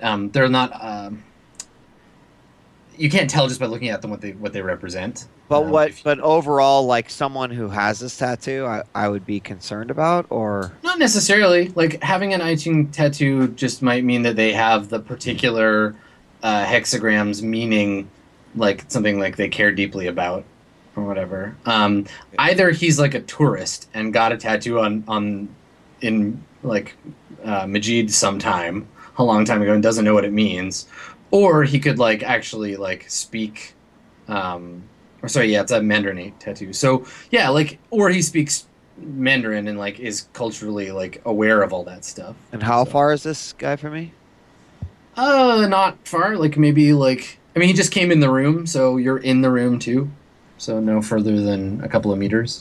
You can't tell just by looking at them what they represent. But But overall, like someone who has this tattoo, I would be concerned about, or Not necessarily. Like having an I Ching tattoo just might mean that they have the particular hexagrams meaning like something like they care deeply about or whatever. Either he's like a tourist and got a tattoo in like Majid sometime a long time ago and doesn't know what it means, or he could like actually like speak. It's a Mandarin tattoo. So yeah, like, or he speaks Mandarin and like is culturally like aware of all that stuff. And how far is this guy from me? Not far. Like maybe like he just came in the room, so you're in the room too. So no further than a couple of meters.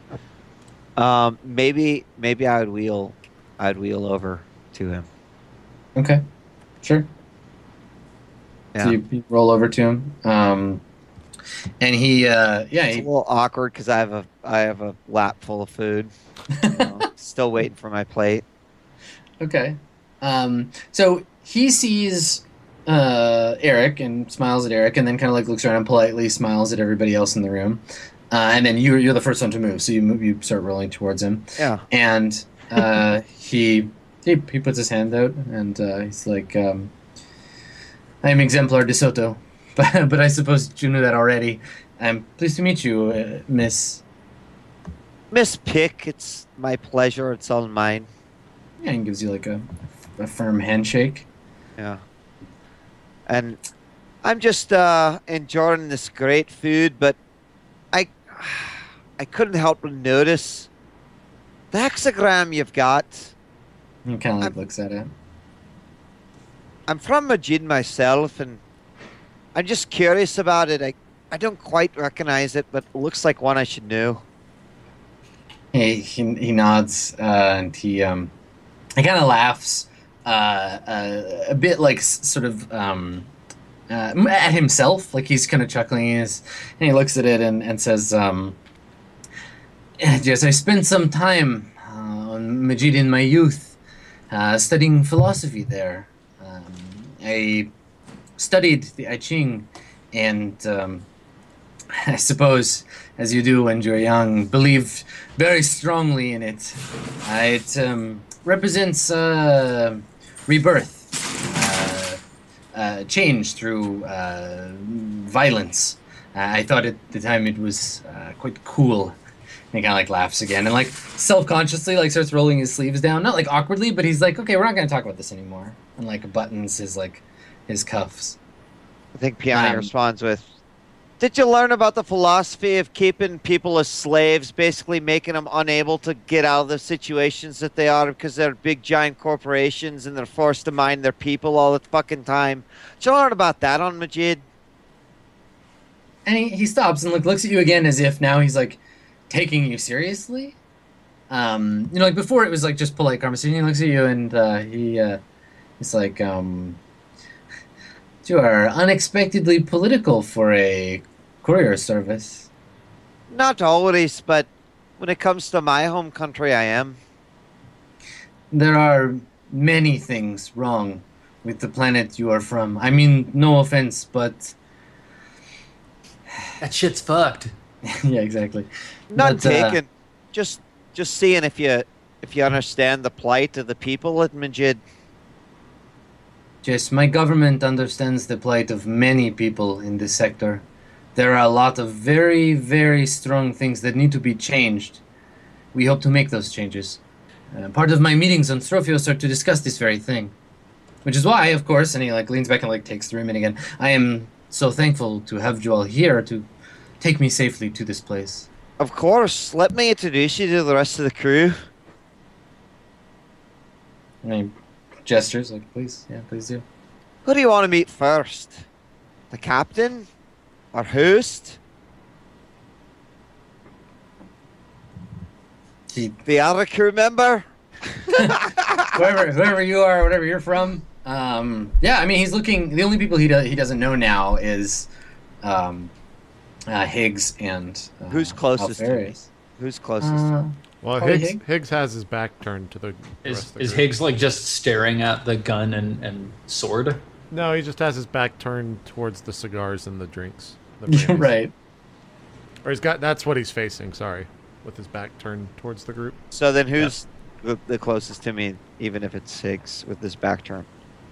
Maybe I'd wheel over to him. Okay, sure. Yeah. So you roll over to him. And he It's a little awkward because I have a lap full of food. Still waiting for my plate. Okay. So he sees Eric and smiles at Eric, and then kind of like looks around and politely smiles at everybody else in the room. And then you're the first one to move, so you start rolling towards him. Yeah. And he puts his hand out, and he's like, "I am Exemplar de Soto, but I suppose you knew that already. I'm pleased to meet you, Miss Pick. It's my pleasure. It's all mine." Yeah, and gives you like a firm handshake. Yeah. And I'm just enjoying this great food, but I couldn't help but notice the hexagram you've got. He kind of like looks at it. I'm from Majid myself, and I'm just curious about it. I don't quite recognize it, but it looks like one I should know. He nods, and he kind of laughs a bit, like sort of at himself, like he's kind of chuckling. And he looks at it and says, "Yes, I spent some time on Majid in my youth, studying philosophy there. I studied the I Ching, and I suppose, as you do when you're young, believed very strongly in it. It represents rebirth, change through violence. I thought at the time it was quite cool." And he kind of like laughs again and like self-consciously like starts rolling his sleeves down, not like awkwardly, but he's like, "Okay, we're not going to talk about this anymore," and like buttons his cuffs. I think Piani responds with, "Did you learn about the philosophy of keeping people as slaves, basically making them unable to get out of the situations that they are because they're big giant corporations and they're forced to mind their people all the fucking time? Did you learn about that on Majid?" And he stops and like looks at you again as if now he's like taking you seriously. Like before it was like just polite conversation. He looks at you and he's like, "You are unexpectedly political for a courier service." Not always, but when it comes to my home country, I am. There are many things wrong with the planet you are from. I mean, no offense, but That shit's fucked. yeah, exactly. None But, taken. Just seeing if you understand the plight of the people at Majid. Yes, my government understands the plight of many people in this sector. There are a lot of very, very strong things that need to be changed. We hope to make those changes. Part of my meetings on Strophios are to discuss this very thing. Which is why, of course, and he like leans back and like takes the rim in again, I am so thankful to have you all here to take me safely to this place. Of course, let me introduce you to the rest of the crew. And he gestures like, please, yeah, please do. Who do you want to meet first? The captain? Our host? The other crew member? whoever you are, whatever you're from. Yeah, I mean, he's looking. The only people he doesn't know now is Higgs and Who's closest to me? Alfarius. Who's closest to me? Well, Probably Higgs has his back turned to the rest of the Is group. Higgs like just staring at the gun and sword? No, he just has his back turned towards the cigars and the drinks. The brandies. Right. Or he's got. That's what he's facing. Sorry, with his back turned towards the group. So then who's the closest to me, even if it's Higgs with his back turned?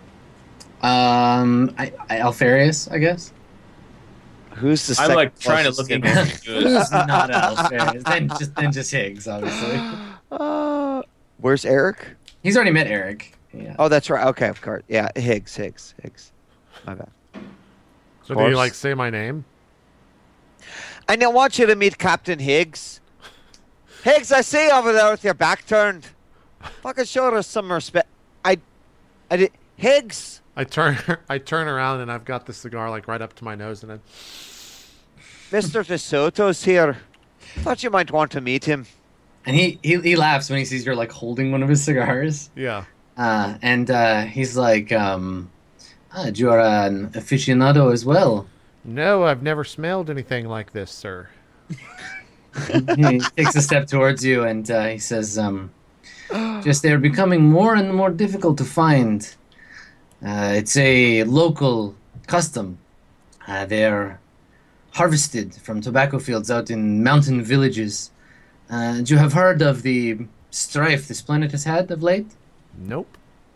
Alfarius, I guess. Who's the I'm second like trying to closest look me? at good. Who's not Alfarius? then just Higgs, obviously. Where's Eric? He's already met Eric. Yeah. Oh, that's right. Okay, of course. Yeah, Higgs. My bad. So do you course. like say my name? I now want you to meet Captain Higgs. Higgs, I see you over there with your back turned. Fucking show us some respect. I did. Higgs. I turn around and I've got the cigar like right up to my nose and then Mr. DeSoto's here. Thought you might want to meet him. And he laughs when he sees you're like holding one of his cigars. yeah. And he's like, you are an aficionado as well. No, I've never smelled anything like this, sir. He takes a step towards you and he says, just they're becoming more and more difficult to find. It's a local custom. They're harvested from tobacco fields out in mountain villages. You have heard of the strife this planet has had of late? Nope.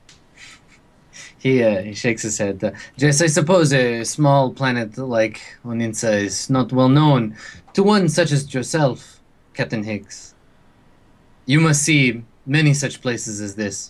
He shakes his head. Yes, I suppose a small planet like Oninsa is not well known to one such as yourself, Captain Higgs. You must see many such places as this.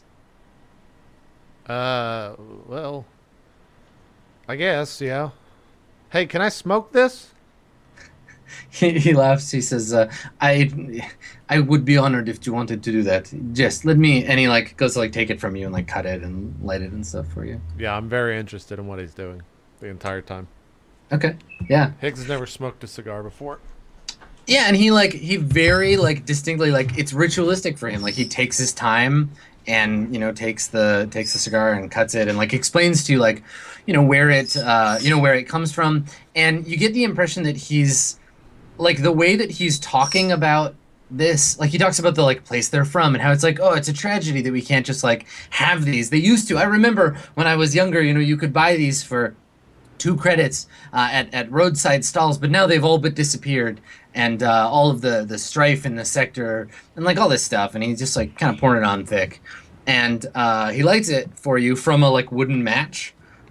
Well, I guess, yeah. Hey, can I smoke this? He laughs. He says, I would be honored if you wanted to do that. Just let me. And he like goes to like take it from you and like cut it and light it and stuff for you. Yeah, I'm very interested in what he's doing the entire time. Okay. Yeah. Higgs has never smoked a cigar before. Yeah, and he very like distinctly like it's ritualistic for him. Like he takes his time and takes the cigar and cuts it and like explains to you like where it comes from, and you get the impression that he's like the way that he's talking about this, like he talks about the like place they're from and how it's like, oh, it's a tragedy that we can't just like have these. They used to. I remember when I was younger, you could buy these for 2 credits at roadside stalls, but now they've all but disappeared, and all of the strife in the sector and like all this stuff, and he's just like kind of pouring it on thick, and he lights it for you from a like wooden match,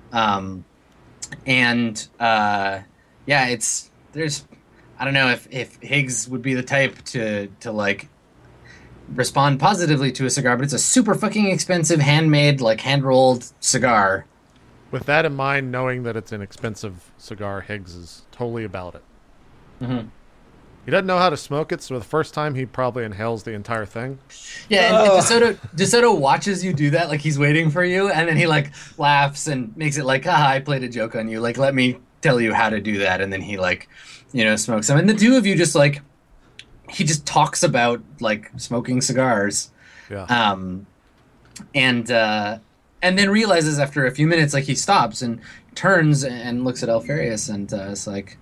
there's I don't know if Higgs would be the type to like respond positively to a cigar, but it's a super fucking expensive handmade like hand rolled cigar. With that in mind, knowing that it's an expensive cigar, Higgs is totally about it. Mm-hmm. He doesn't know how to smoke it, so the first time he probably inhales the entire thing. Yeah, and DeSoto watches you do that, like he's waiting for you, and then he like laughs and makes it like, I played a joke on you. Like, let me tell you how to do that, and then he like, smokes them. And the two of you just like, he just talks about like smoking cigars. Yeah. And then realizes after a few minutes, like he stops and turns and looks at Alfarius and is like,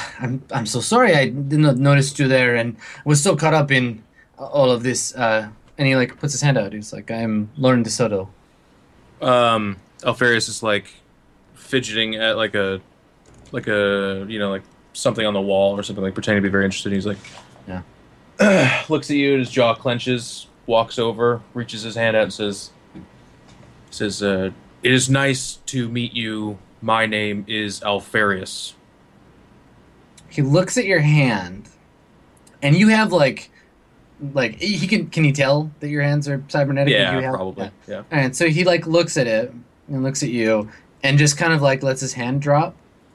I'm so sorry I did not notice you there and was so caught up in all of this And he like puts his hand out. He's like, "I'm Lauren DeSoto." Alfarius is like fidgeting at like a like something on the wall or something, like pretending to be very interested. He's like, Yeah. looks at you, and his jaw clenches, walks over, reaches his hand out, and says, "It is nice to meet you. My name is Alfarius." He looks at your hand, and you have like he can he tell that your hands are cybernetic? Yeah, You have- probably. Yeah. All right, so he like looks at it and looks at you, and just kind of like lets his hand drop,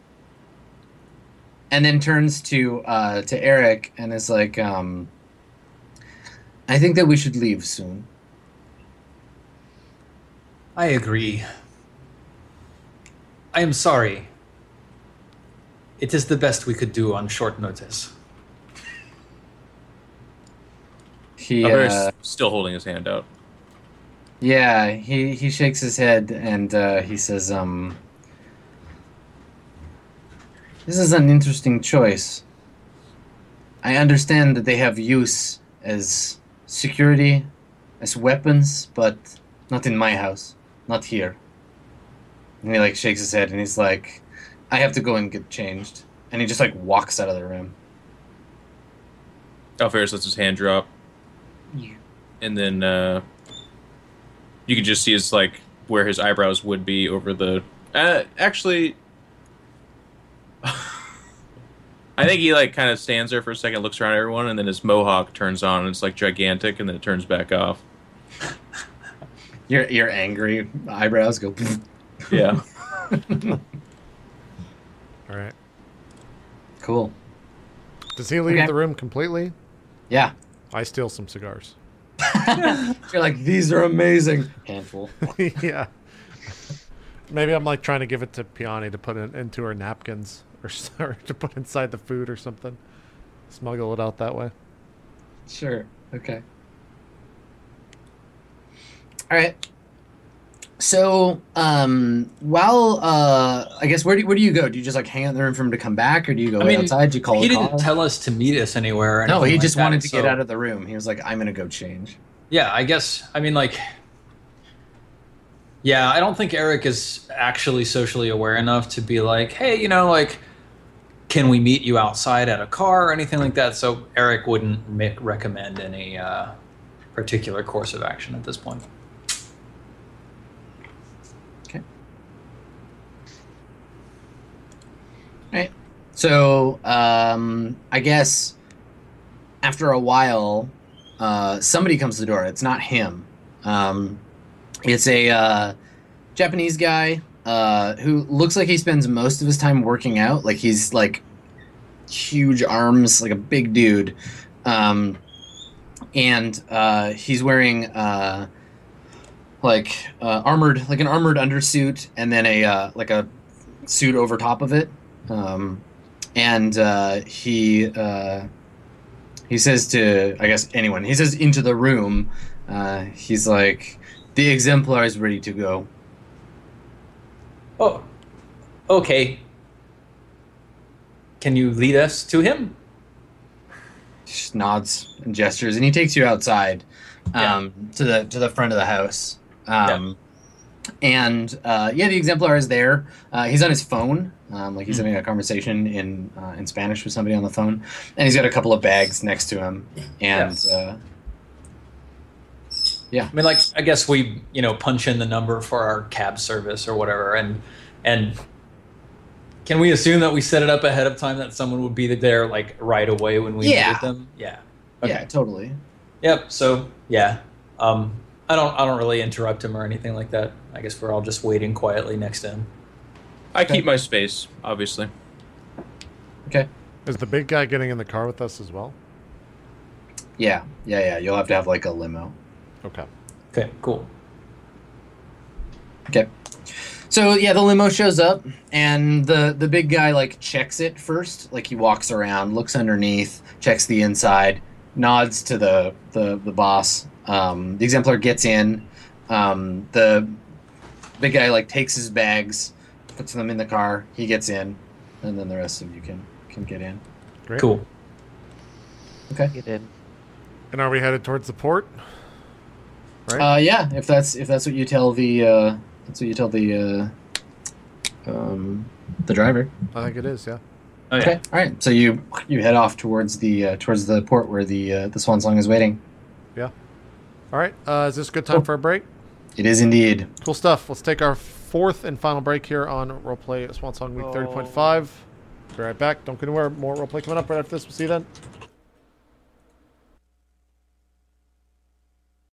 and then turns to Eric and is like, "I think that we should leave soon." I agree. I am sorry. It is the best we could do on short notice. He Alfarius still holding his hand out. yeah, he shakes his head and he says, "This is an interesting choice. I understand that they have use as security, as weapons, but not in my house, not here." And he like shakes his head and he's like, "I have to go and get changed," and he just like walks out of the room. Alfarius lets his hand drop, and then you can just see his like where his eyebrows would be over the. Actually, I think he like kind of stands there for a second, looks around at everyone, and then his mohawk turns on, and it's like gigantic, and then it turns back off. Your angry eyebrows go. Yeah. All right. Cool. Does he leave Okay. the room completely? Yeah. I steal some cigars. You're like, "These are amazing." Handful. Yeah. Maybe I'm like trying to give it to Piani to put it into her napkins or to put inside the food or something. Smuggle it out that way. Sure. Okay. All right. So, while I guess where do you go? Do you just like hang out in the room for him to come back, or do you go outside? Do you call he a didn't call? tell us to meet us anywhere. Or No, anything he like just that, wanted to get so- out of the room. He was like, "I'm gonna go change." Yeah, I guess. I mean, like, yeah, I don't think Eric is actually socially aware enough to be like, hey, you know, like, can we meet you outside at a car or anything like that? So Eric wouldn't recommend any particular course of action at this point. Okay. All right. So, I guess after a while, somebody comes to the door. It's not him. It's a Japanese guy who looks like he spends most of his time working out. Like he's like huge arms, like a big dude, and he's wearing armored, like an armored undersuit, and then a like a suit over top of it. And he says to, I guess, anyone. He says into the room. He's like, "The exemplar is ready to go." Oh, okay. Can you lead us to him? Just nods and gestures, and he takes you outside, to the front of the house. And the exemplar is there. He's on his phone, like he's having a conversation in Spanish with somebody on the phone, and he's got a couple of bags next to him. And I mean, like, I guess we, punch in the number for our cab service or whatever, and can we assume that we set it up ahead of time that someone would be there, like, right away when we needed them? Yeah. Okay. yeah, totally. Yep. So I don't really interrupt him or anything like that. I guess we're all just waiting quietly next to him. I keep my space, obviously. Okay. Is the big guy getting in the car with us as well? Yeah. You'll have to have like a limo. Okay. Okay. Cool. Okay. So the limo shows up, and the big guy like checks it first. Like he walks around, looks underneath, checks the inside, nods to the boss. The exemplar gets in. The big guy like takes his bags, puts them in the car. He gets in, and then the rest of you can get in. Great. Cool. Okay. Get in. And are we headed towards the port? right? If that's what you tell the driver. I think it is. Yeah. Oh yeah. Okay. All right. So you head off towards the port where the Swan Song is waiting. All right. Is this a good time for a break? It is indeed. Cool stuff. Let's take our fourth and final break here on Roleplay Swan Song Week 30.5. Be right back. Don't go anywhere. More roleplay coming up right after this. We'll see you then.